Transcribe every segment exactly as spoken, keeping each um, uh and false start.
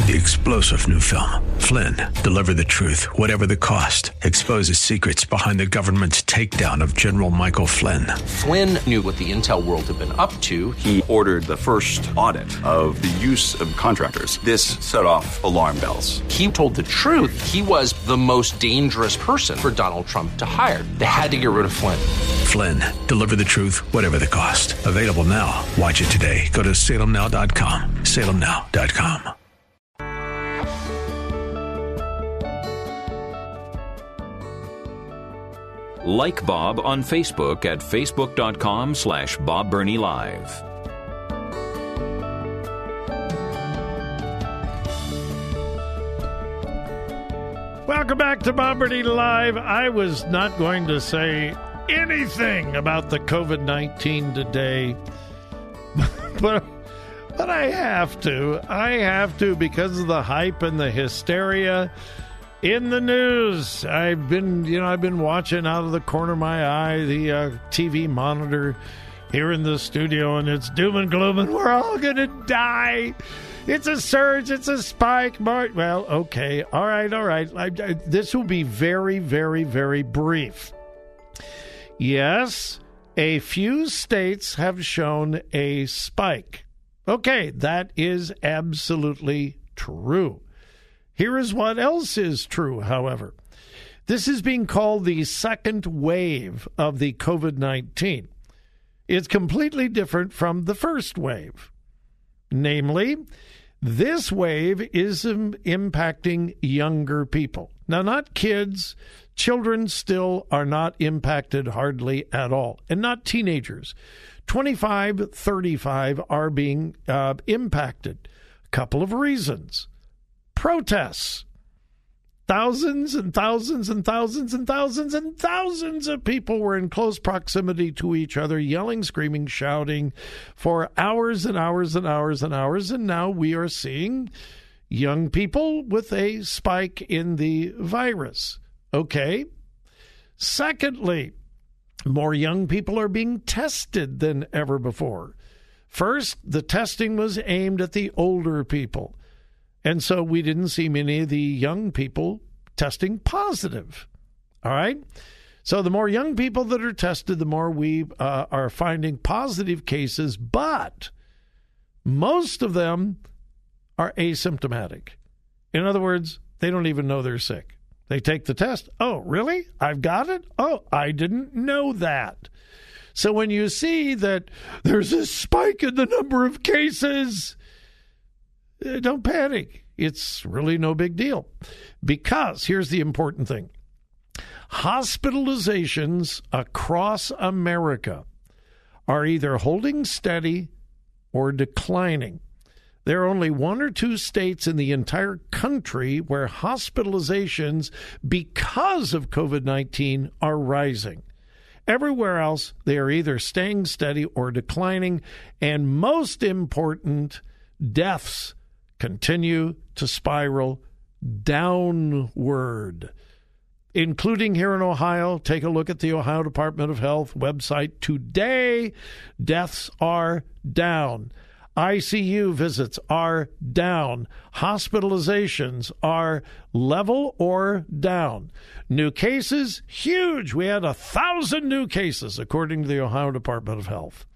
The explosive new film, Flynn, deliver the truth, whatever the cost, exposes secrets behind the government's takedown of General Michael Flynn. Flynn knew what the intel world had been up to. He ordered the first audit of the use of contractors. This set off alarm bells. He told the truth. He was the most dangerous person for Donald Trump to hire. They had to get rid of Flynn. Flynn, deliver the truth, whatever the cost. Available now. Watch it today. Go to salem now dot com. salem now dot com. Like Bob on Facebook at facebook.com slash Bob Burney Live. Welcome back to Bob Burney Live. I was not going to say anything about the covid nineteen today, but but I have to. I have to because of the hype and the hysteria in the news. I've been, you know, I've been watching out of the corner of my eye the uh, T V monitor here in the studio, and it's doom and gloom, and we're all going to die. It's a surge. It's a spike. Well, okay. All right. All right. I, I, this will be very, very, very brief. Yes, a few states have shown a spike. Okay, that is absolutely true. Here is what else is true, however. This is being called the second wave of the covid nineteen. It's completely different from the first wave. Namely, this wave is um, impacting younger people. Now, not kids. Children still are not impacted hardly at all, and not teenagers. twenty-five, thirty-five are being uh, impacted. A couple of reasons. Protests. Thousands and thousands and thousands and thousands and thousands of people were in close proximity to each other, yelling, screaming, shouting for hours and hours and hours and hours. And now we are seeing young people with a spike in the virus. Okay. Secondly, more young people are being tested than ever before. First, the testing was aimed at the older people. And so we didn't see many of the young people testing positive. All right? So the more young people that are tested, the more we uh, are finding positive cases, but most of them are asymptomatic. In other words, they don't even know they're sick. They take the test. Oh, really? I've got it? Oh, I didn't know that. So when you see that there's a spike in the number of cases, don't panic. It's really no big deal. Because here's the important thing. Hospitalizations across America are either holding steady or declining. There are only one or two states in the entire country where hospitalizations because of covid nineteen are rising. Everywhere else, they are either staying steady or declining. And most important, deaths continue to spiral downward, including here in Ohio. Take a look at the Ohio Department of Health website today. Deaths are down. I C U visits are down. Hospitalizations are level or down. New cases, huge. We had a thousand new cases, according to the Ohio Department of Health.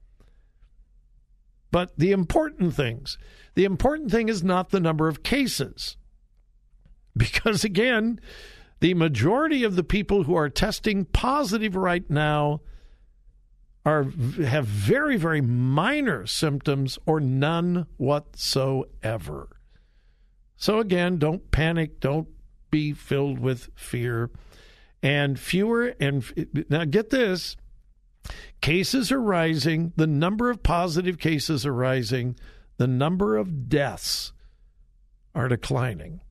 But the important things, the important thing is not the number of cases. Because, again, the majority of the people who are testing positive right now are have very, very minor symptoms or none whatsoever. So again, don't panic. Don't be filled with fear. And fewer and now get this, cases are rising. The number of positive cases are rising. The number of deaths are declining.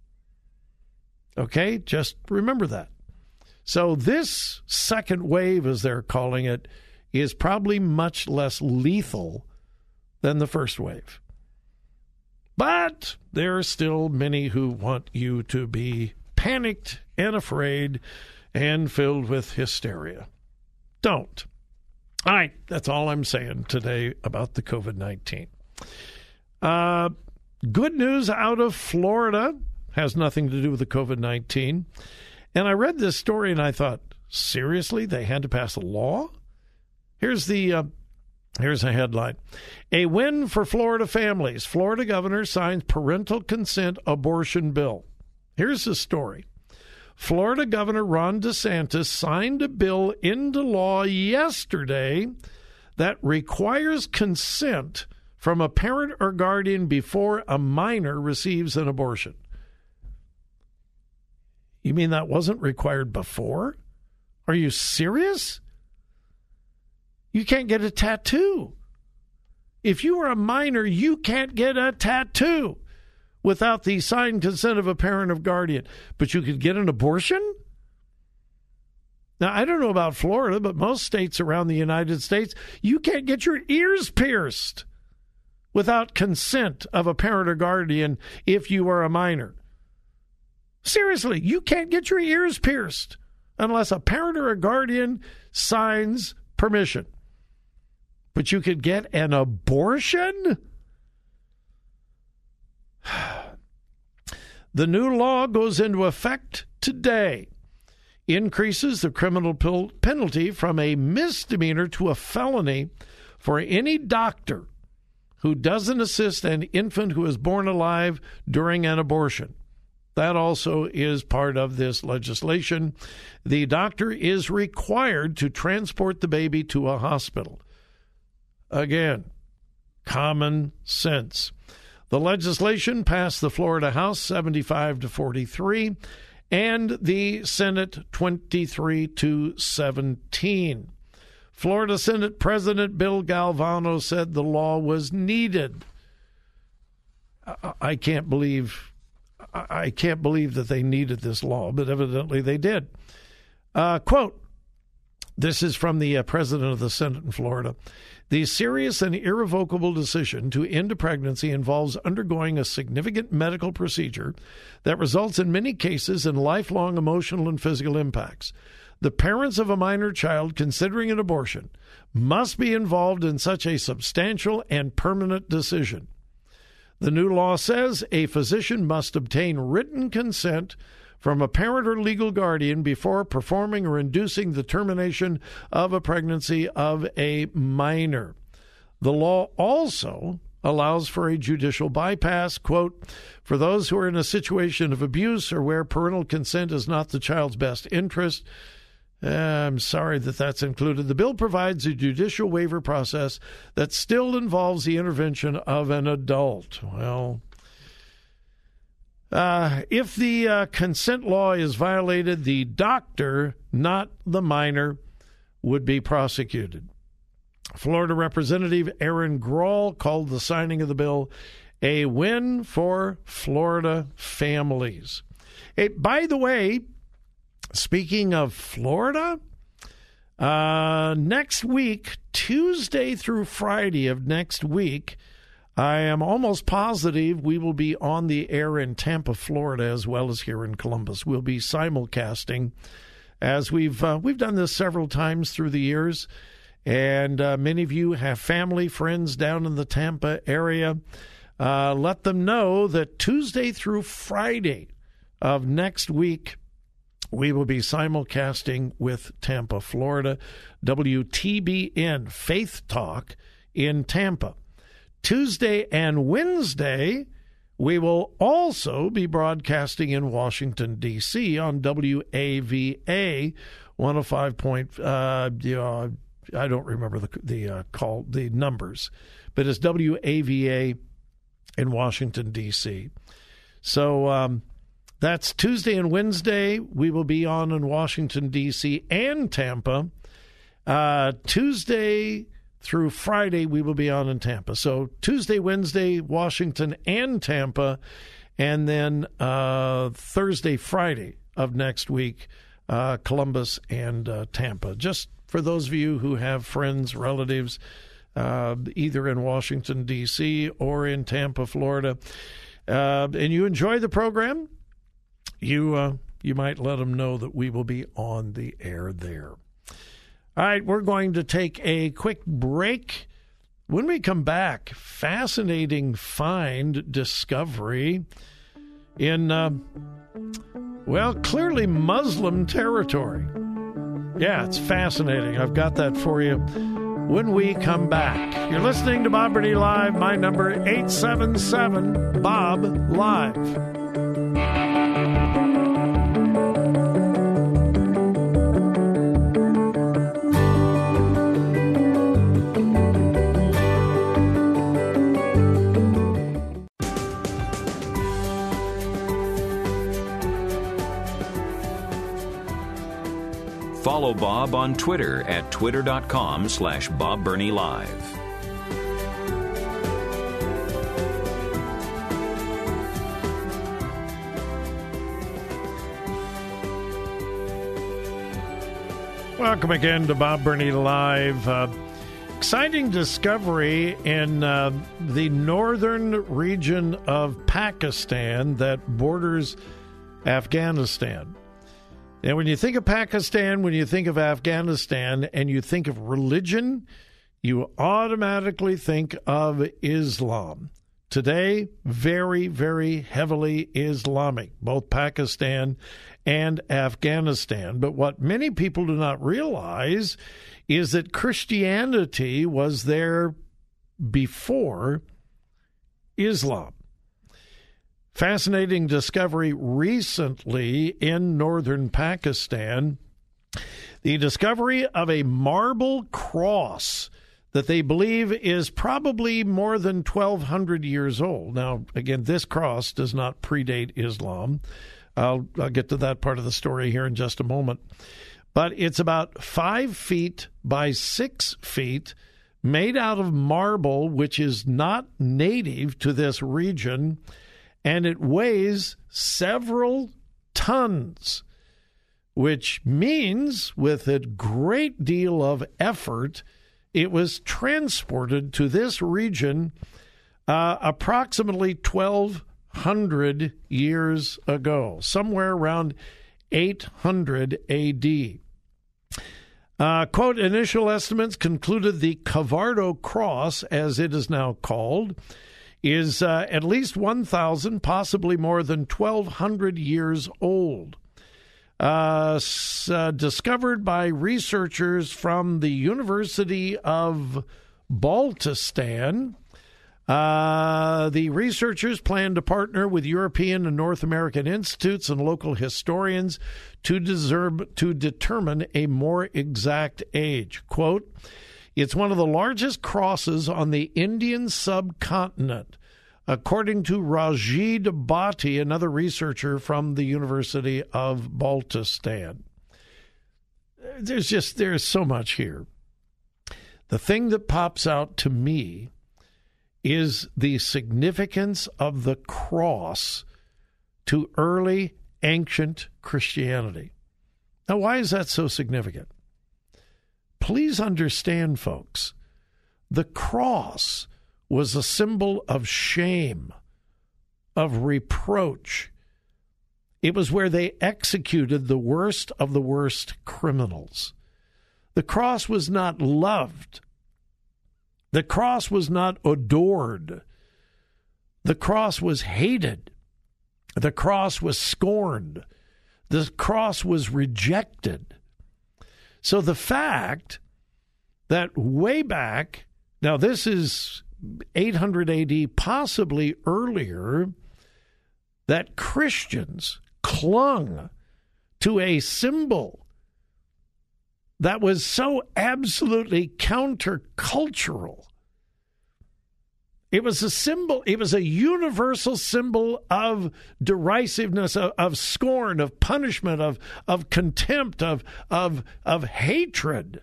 Okay, just remember that. So this second wave, as they're calling it, is probably much less lethal than the first wave. But there are still many who want you to be panicked and afraid and filled with hysteria. Don't. All right, that's all I'm saying today about the covid nineteen. Uh, good news out of Florida. Has nothing to do with the COVID nineteen. And I read this story and I thought, seriously, they had to pass a law? Here's the uh, here's a headline. A win for Florida families. Florida governor signs parental consent abortion bill. Here's the story. Florida Governor Ron DeSantis signed a bill into law yesterday that requires consent from a parent or guardian before a minor receives an abortion. You mean that wasn't required before? Are you serious? You can't get a tattoo. If you are a minor, you can't get a tattoo without the signed consent of a parent or guardian. But you could get an abortion? Now, I don't know about Florida, but most states around the United States, you can't get your ears pierced without consent of a parent or guardian if you are a minor. Seriously, you can't get your ears pierced unless a parent or a guardian signs permission. But you could get an abortion? The new law goes into effect today. Increases the criminal penalty from a misdemeanor to a felony for any doctor who doesn't assist an infant who is born alive during an abortion. That also is part of this legislation. The doctor is required to transport the baby to a hospital. Again, common sense. The legislation passed the Florida House seventy-five to forty-three and the Senate twenty-three to seventeen. Florida Senate President Bill Galvano said the law was needed. I, I can't believe I can't believe that they needed this law, but evidently they did. Uh, quote, this is from the uh, president of the Senate in Florida. The serious and irrevocable decision to end a pregnancy involves undergoing a significant medical procedure that results in many cases in lifelong emotional and physical impacts. The parents of a minor child considering an abortion must be involved in such a substantial and permanent decision. The new law says a physician must obtain written consent from a parent or legal guardian before performing or inducing the termination of a pregnancy of a minor. The law also allows for a judicial bypass, quote, for those who are in a situation of abuse or where parental consent is not the child's best interest. Uh, I'm sorry that that's included. The bill provides a judicial waiver process that still involves the intervention of an adult. Well, uh, if the uh, consent law is violated, the doctor, not the minor, would be prosecuted. Florida Representative Aaron Grawl called the signing of the bill a win for Florida families. Hey, by the way, speaking of Florida, uh, next week, Tuesday through Friday of next week, I am almost positive we will be on the air in Tampa, Florida, as well as here in Columbus. We'll be simulcasting, as we've uh, we've done this several times through the years, and uh, many of you have family, friends down in the Tampa area. Uh, let them know that Tuesday through Friday of next week, we will be simulcasting with Tampa, Florida, W T B N Faith Talk in Tampa. Tuesday and Wednesday, we will also be broadcasting in Washington, D C on W A V A one oh five point, uh, uh, I don't remember the the uh, call, the numbers, but it's W A V A in Washington, D C. So, um, that's Tuesday and Wednesday. We will be on in Washington, D C and Tampa. Uh, Tuesday through Friday, we will be on in Tampa. So Tuesday, Wednesday, Washington and Tampa. And then uh, Thursday, Friday of next week, uh, Columbus and uh, Tampa. Just for those of you who have friends, relatives, uh, either in Washington, D C or in Tampa, Florida, uh, and you enjoy the program, You uh, you might let them know that we will be on the air there. All right, we're going to take a quick break. When we come back, fascinating find, discovery in, uh, well, clearly Muslim territory. Yeah, it's fascinating. I've got that for you when we come back. You're listening to Bob Burney Live. My number, eight seven seven, Bob Live. Follow Bob on Twitter at twitter.com slash Bob Burney Live. Welcome again to Bob Burney Live. Uh, exciting discovery in uh, the northern region of Pakistan that borders Afghanistan. And when you think of Pakistan, when you think of Afghanistan, and you think of religion, you automatically think of Islam. Today, very, very heavily Islamic, both Pakistan and Afghanistan. But what many people do not realize is that Christianity was there before Islam. Fascinating discovery recently in northern Pakistan, the discovery of a marble cross that they believe is probably more than twelve hundred years old. Now, again, this cross does not predate Islam. I'll, I'll get to that part of the story here in just a moment. But it's about five feet by six feet, made out of marble, which is not native to this region, and it weighs several tons, which means with a great deal of effort, it was transported to this region uh, approximately twelve hundred years ago, somewhere around eight hundred A D. Uh, quote, initial estimates concluded the Cavardo Cross, as it is now called, is uh, at least one thousand, possibly more than twelve hundred years old. Uh, s- uh, discovered by researchers from the University of Baltistan. Uh, the researchers plan to partner with European and North American institutes and local historians to, deserve, to determine a more exact age. Quote, it's one of the largest crosses on the Indian subcontinent, according to Rajid Bhatti, another researcher from the University of Baltistan. There's just, there's so much here. The thing that pops out to me is the significance of the cross to early ancient Christianity. Now, why is that so significant? Please understand, folks, the cross was a symbol of shame, of reproach. It was where they executed the worst of the worst criminals. The cross was not loved. The cross was not adored. The cross was hated. The cross was scorned. The cross was rejected. So the fact that way back, now this is eight hundred A D, possibly earlier, that Christians clung to a symbol that was so absolutely countercultural. It was a symbol, it was a universal symbol of derisiveness, of, of scorn, of punishment, of, of contempt, of, of, of hatred.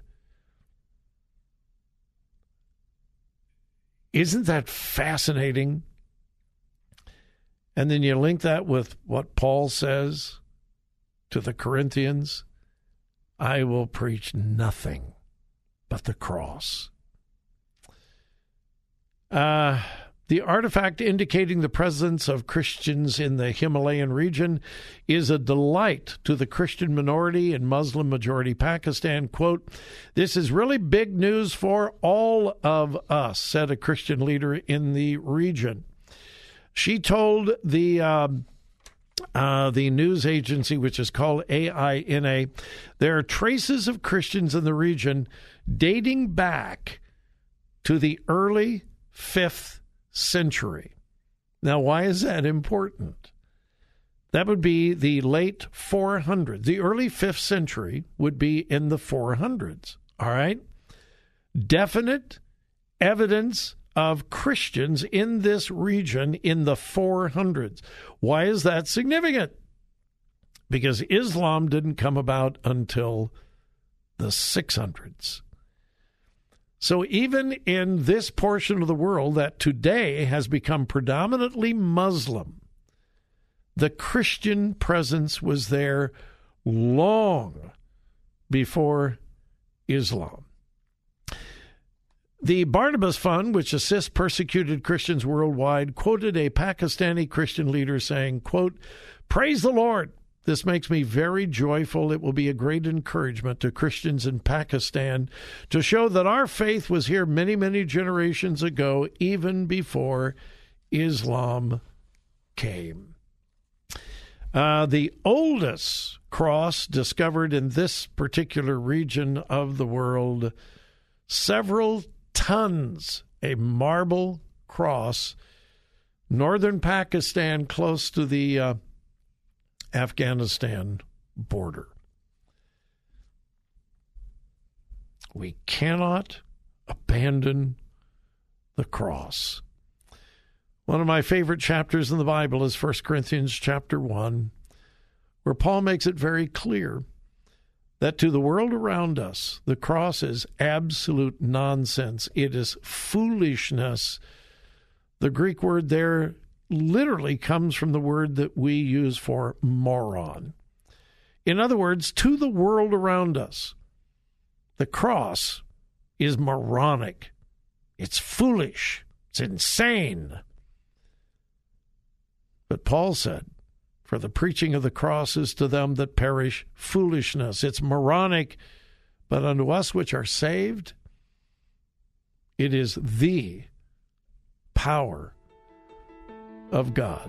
Isn't that fascinating? And then you link that with what Paul says to the Corinthians, I will preach nothing but the cross. Uh, The artifact indicating the presence of Christians in the Himalayan region is a delight to the Christian minority in Muslim-majority Pakistan. Quote, "This is really big news for all of us," said a Christian leader in the region. She told the uh, uh, the news agency, which is called A I N A, there are traces of Christians in the region dating back to the early fifth century. Now, why is that important? That would be the late four hundreds. The early fifth century would be in the four hundreds, all right? Definite evidence of Christians in this region in the four hundreds. Why is that significant? Because Islam didn't come about until the six hundreds. So even in this portion of the world that today has become predominantly Muslim, the Christian presence was there long before Islam. The Barnabas Fund, which assists persecuted Christians worldwide, quoted a Pakistani Christian leader saying, quote, "Praise the Lord. This makes me very joyful. It will be a great encouragement to Christians in Pakistan to show that our faith was here many, many generations ago, even before Islam came." Uh, the oldest cross discovered in this particular region of the world, several tons, a marble cross, northern Pakistan, close to the uh, Afghanistan border. We cannot abandon the cross. One of my favorite chapters in the Bible is First Corinthians chapter one, where Paul makes it very clear that to the world around us, the cross is absolute nonsense. It is foolishness. The Greek word there literally comes from the word that we use for moron. In other words, to the world around us, the cross is moronic. It's foolish. It's insane. But Paul said, "For the preaching of the cross is to them that perish foolishness." It's moronic, but unto us which are saved, it is the power of God.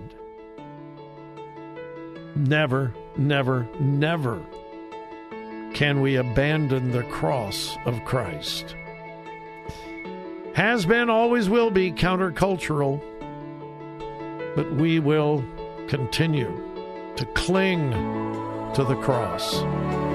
Never, never, never can we abandon the cross of Christ. Has been, always will be countercultural, but we will continue to cling to the cross.